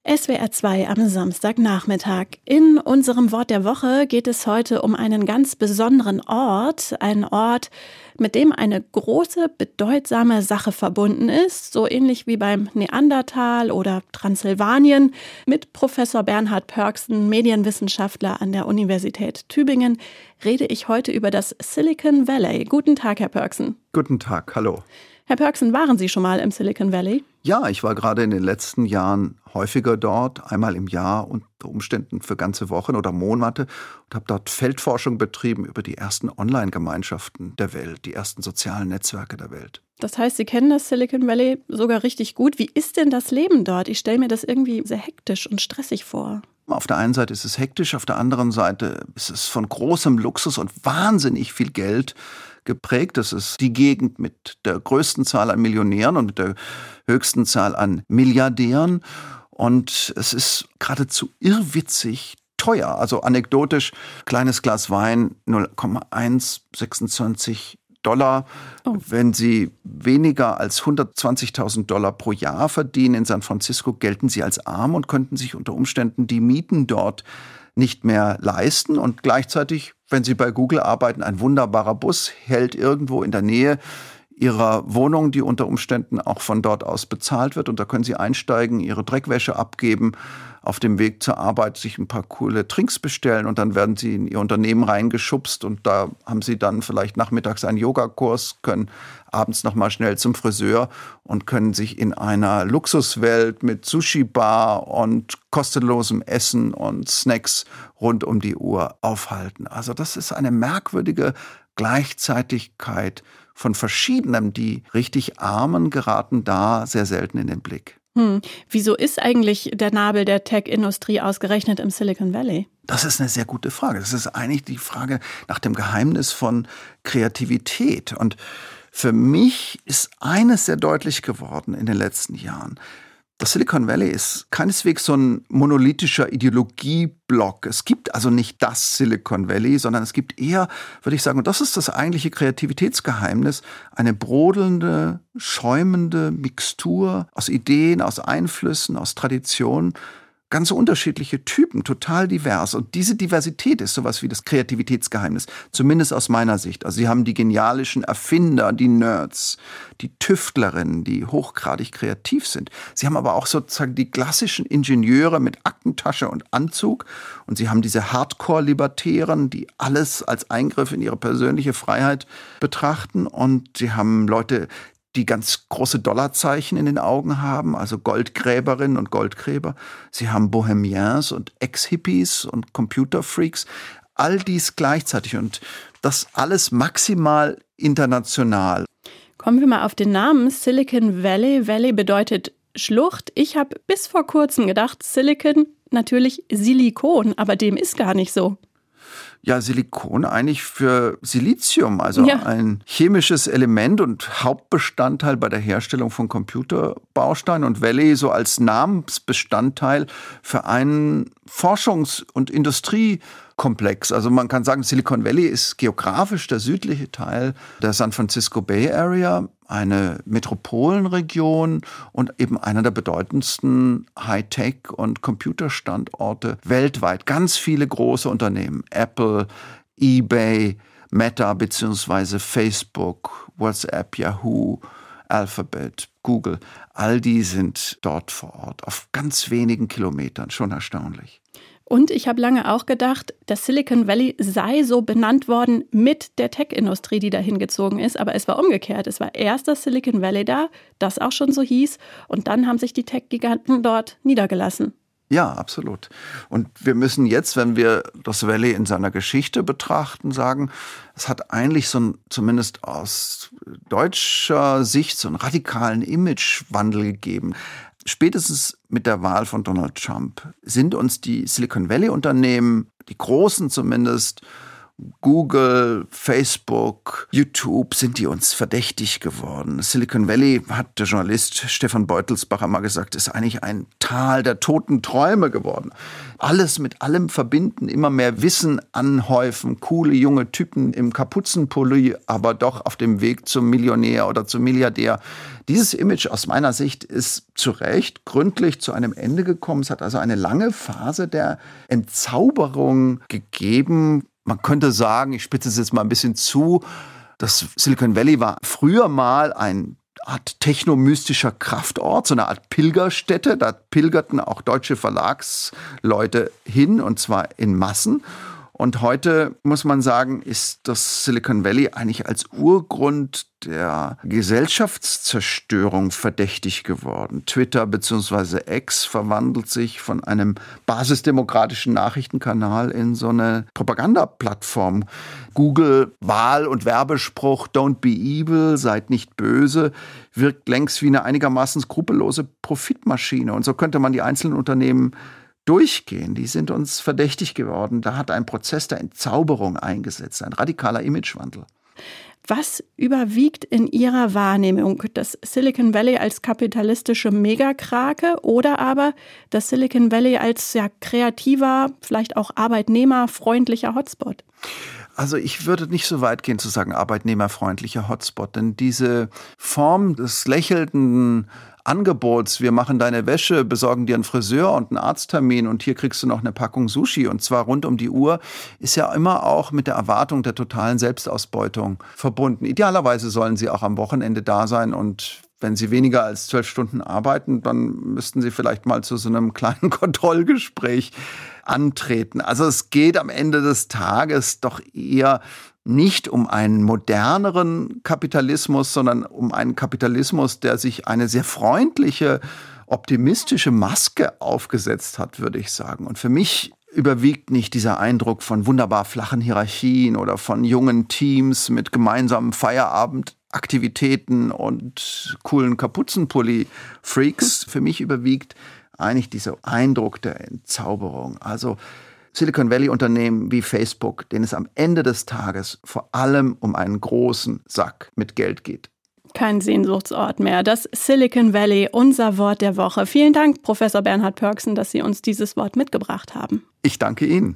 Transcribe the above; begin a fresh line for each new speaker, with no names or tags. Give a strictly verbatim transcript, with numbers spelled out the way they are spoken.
S W R zwei am Samstagnachmittag. In unserem Wort der Woche geht es heute um einen ganz besonderen Ort. Einen Ort, mit dem eine große, bedeutsame Sache verbunden ist. So ähnlich wie beim Neandertal oder Transsilvanien. Mit Professor Bernhard Pörksen, Medienwissenschaftler an der Universität Tübingen, rede ich heute über das Silicon Valley. Guten Tag, Herr Pörksen.
Guten Tag, hallo.
Herr Pörksen, waren Sie schon mal im Silicon Valley?
Ja, ich war gerade in den letzten Jahren häufiger dort, einmal im Jahr, unter Umständen für ganze Wochen oder Monate, und habe dort Feldforschung betrieben über die ersten Online-Gemeinschaften der Welt, die ersten sozialen Netzwerke der Welt.
Das heißt, Sie kennen das Silicon Valley sogar richtig gut. Wie ist denn das Leben dort? Ich stelle mir das irgendwie sehr hektisch und stressig vor.
Auf der einen Seite ist es hektisch, auf der anderen Seite ist es von großem Luxus und wahnsinnig viel Geld geprägt. Das ist die Gegend mit der größten Zahl an Millionären und mit der höchsten Zahl an Milliardären. Und es ist geradezu irrwitzig teuer. Also anekdotisch, kleines Glas Wein, null Komma eins sechsundzwanzig Dollar. Oh. Wenn Sie weniger als hundertzwanzigtausend Dollar pro Jahr verdienen in San Francisco, gelten Sie als arm und könnten sich unter Umständen die Mieten dort nicht mehr leisten. Und gleichzeitig, wenn Sie bei Google arbeiten, ein wunderbarer Bus hält irgendwo in der Nähe Ihrer Wohnung, die unter Umständen auch von dort aus bezahlt wird. Und da können Sie einsteigen, Ihre Dreckwäsche abgeben, auf dem Weg zur Arbeit sich ein paar coole Trinks bestellen und dann werden Sie in Ihr Unternehmen reingeschubst und da haben Sie dann vielleicht nachmittags einen Yogakurs, können abends noch mal schnell zum Friseur und können sich in einer Luxuswelt mit Sushi-Bar und kostenlosem Essen und Snacks rund um die Uhr aufhalten. Also das ist eine merkwürdige Gleichzeitigkeit von Verschiedenem. Die richtig Armen geraten da sehr selten in den Blick.
Hm. Wieso ist eigentlich der Nabel der Tech-Industrie ausgerechnet im Silicon Valley?
Das ist eine sehr gute Frage. Das ist eigentlich die Frage nach dem Geheimnis von Kreativität. Und für mich ist eines sehr deutlich geworden in den letzten Jahren. Das Silicon Valley ist keineswegs so ein monolithischer Ideologieblock. Es gibt also nicht das Silicon Valley, sondern es gibt eher, würde ich sagen, und das ist das eigentliche Kreativitätsgeheimnis, eine brodelnde, schäumende Mixtur aus Ideen, aus Einflüssen, aus Traditionen. Ganz unterschiedliche Typen, total divers. Und diese Diversität ist sowas wie das Kreativitätsgeheimnis, zumindest aus meiner Sicht. Also Sie haben die genialischen Erfinder, die Nerds, die Tüftlerinnen, die hochgradig kreativ sind. Sie haben aber auch sozusagen die klassischen Ingenieure mit Aktentasche und Anzug. Und Sie haben diese Hardcore-Libertären, die alles als Eingriff in ihre persönliche Freiheit betrachten. Und Sie haben Leute, die ganz große Dollarzeichen in den Augen haben, also Goldgräberinnen und Goldgräber. Sie haben Bohemiens und Ex-Hippies und Computerfreaks. All dies gleichzeitig und das alles maximal international.
Kommen wir mal auf den Namen Silicon Valley. Valley bedeutet Schlucht. Ich habe bis vor kurzem gedacht, Silicon, natürlich Silikon, aber dem ist gar nicht so.
Ja, Silikon eigentlich für Silizium, also ja. Ein chemisches Element und Hauptbestandteil bei der Herstellung von Computerbausteinen und Valley so als Namensbestandteil für einen Forschungs- und Industriekomplex. Also man kann sagen, Silicon Valley ist geografisch der südliche Teil der San Francisco Bay Area, eine Metropolenregion und eben einer der bedeutendsten Hightech- und Computerstandorte weltweit. Ganz viele große Unternehmen, Apple, eBay, Meta bzw. Facebook, WhatsApp, Yahoo, Alphabet, Google, all die sind dort vor Ort, auf ganz wenigen Kilometern, schon erstaunlich.
Und ich habe lange auch gedacht, das Silicon Valley sei so benannt worden mit der Tech-Industrie, die da hingezogen ist. Aber es war umgekehrt. Es war erst das Silicon Valley da, das auch schon so hieß. Und dann haben sich die Tech-Giganten dort niedergelassen.
Ja, absolut. Und wir müssen jetzt, wenn wir das Valley in seiner Geschichte betrachten, sagen, es hat eigentlich so ein, zumindest aus deutscher Sicht, so einen radikalen Imagewandel gegeben. Spätestens mit der Wahl von Donald Trump sind uns die Silicon Valley-Unternehmen, die großen zumindest, Google, Facebook, YouTube sind die uns verdächtig geworden. Silicon Valley, hat der Journalist Stefan Beutelsbacher mal gesagt, ist eigentlich ein Tal der toten Träume geworden. Alles mit allem verbinden, immer mehr Wissen anhäufen, coole junge Typen im Kapuzenpulli, aber doch auf dem Weg zum Millionär oder zum Milliardär. Dieses Image aus meiner Sicht ist zu Recht gründlich zu einem Ende gekommen. Es hat also eine lange Phase der Entzauberung gegeben. Man könnte sagen, ich spitze es jetzt mal ein bisschen zu, das Silicon Valley war früher mal ein Art technomystischer Kraftort, so eine Art Pilgerstätte. Da pilgerten auch deutsche Verlagsleute hin, und zwar in Massen. Und heute, muss man sagen, ist das Silicon Valley eigentlich als Urgrund der Gesellschaftszerstörung verdächtig geworden. Twitter bzw. X verwandelt sich von einem basisdemokratischen Nachrichtenkanal in so eine Propagandaplattform. Google Wahl- und Werbespruch "Don't be evil", seid nicht böse, wirkt längst wie eine einigermaßen skrupellose Profitmaschine. Und so könnte man die einzelnen Unternehmen durchgehen. Die sind uns verdächtig geworden. Da hat ein Prozess der Entzauberung eingesetzt, ein radikaler Imagewandel.
Was überwiegt in Ihrer Wahrnehmung? Das Silicon Valley als kapitalistische Megakrake oder aber das Silicon Valley als ja, kreativer, vielleicht auch arbeitnehmerfreundlicher Hotspot?
Also ich würde nicht so weit gehen zu sagen arbeitnehmerfreundlicher Hotspot, denn diese Form des lächelnden Angebots, wir machen deine Wäsche, besorgen dir einen Friseur und einen Arzttermin und hier kriegst du noch eine Packung Sushi und zwar rund um die Uhr, ist ja immer auch mit der Erwartung der totalen Selbstausbeutung verbunden. Idealerweise sollen sie auch am Wochenende da sein und wenn sie weniger als zwölf Stunden arbeiten, dann müssten sie vielleicht mal zu so einem kleinen Kontrollgespräch antreten. Also es geht am Ende des Tages doch eher nicht um einen moderneren Kapitalismus, sondern um einen Kapitalismus, der sich eine sehr freundliche, optimistische Maske aufgesetzt hat, würde ich sagen. Und für mich überwiegt nicht dieser Eindruck von wunderbar flachen Hierarchien oder von jungen Teams mit gemeinsamen Feierabendaktivitäten und coolen Kapuzenpulli-Freaks. Für mich überwiegt eigentlich dieser Eindruck der Entzauberung. Also Silicon Valley-Unternehmen wie Facebook, denen es am Ende des Tages vor allem um einen großen Sack mit Geld geht.
Kein Sehnsuchtsort mehr. Das Silicon Valley, unser Wort der Woche. Vielen Dank, Professor Bernhard Pörksen, dass Sie uns dieses Wort mitgebracht haben.
Ich danke Ihnen.